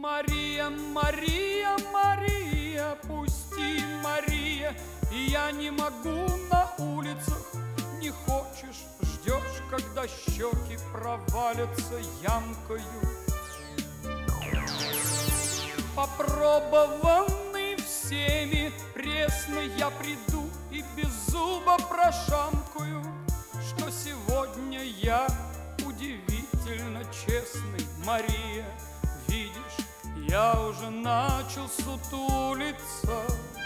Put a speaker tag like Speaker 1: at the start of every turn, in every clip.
Speaker 1: Мария, Мария, Мария, пусти, Мария, я не могу на улицах. Не хочешь, ждешь, когда щеки провалятся ямкою. Попробованный всеми пресный, я приду и без зуба прошамкаю, что сегодня я удивительно честный, Мария. Видишь, я уже начал сутулиться.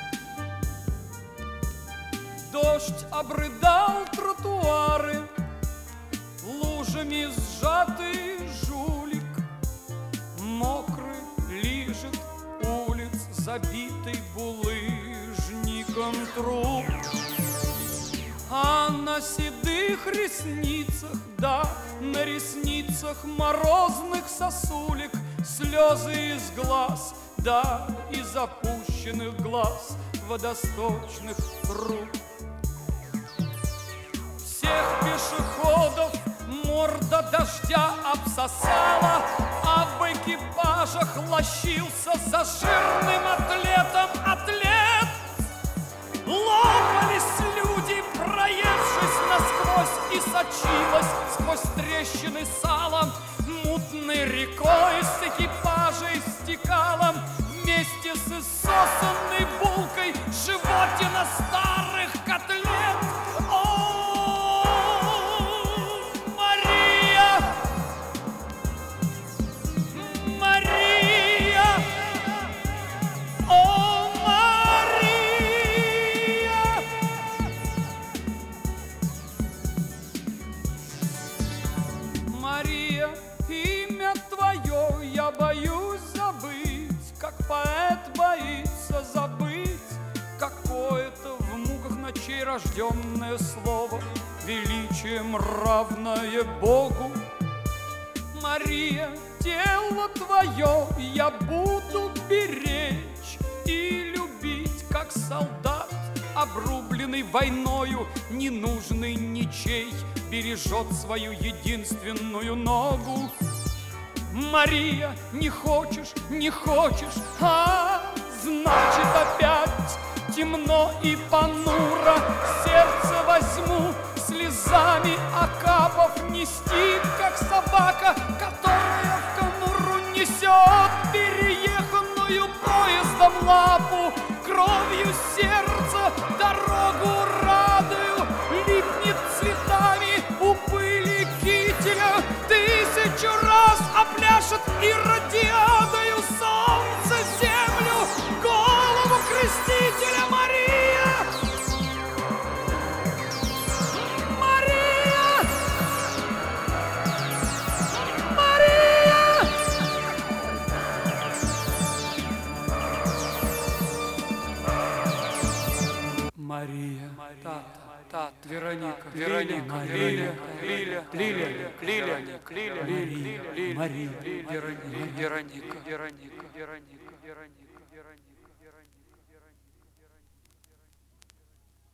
Speaker 1: Дождь обрыдал тротуары, лужами сжатый жулик, мокрый лижет улиц, забитый булыжником труп. А на седых ресницах, да, на ресницах морозных сосулек слезы из глаз, да, из опущенных глаз водосточных труб. Всех пешеходов морда дождя обсосала, а в экипажах лощился за жирным атлетом атлет. Лопались люди, проевшись насквозь, и сочилась сквозь трещины салом мутной рекой с экипажей стекала вместе с иссосанной булкой животина старых котлет. О, Мария! Мария! О, Мария! Мария, имя твое я боюсь забыть, как поэт боится забыть какое-то в муках ночей рожденное слово, величием равное Богу. Мария, тело твое я буду беречь и любить, как солдат, обрубленный войною, ненужный ничей, бережет свою единственную ногу. Мария, не хочешь, не хочешь, а значит опять темно и понуро. Сердце возьму слезами окапав, нести, как собака, которая в конуру несет перееханную поездом лапу. Кровью сердца дорогу радую, липнет цветами у пыли кителя. Тысячу раз опляшет и радиадою солнце, землю, голову крестителя. Мария! Мария! Мария! Мария, Тата, Вероника, Лиля, Мария, Вероника, Вероника.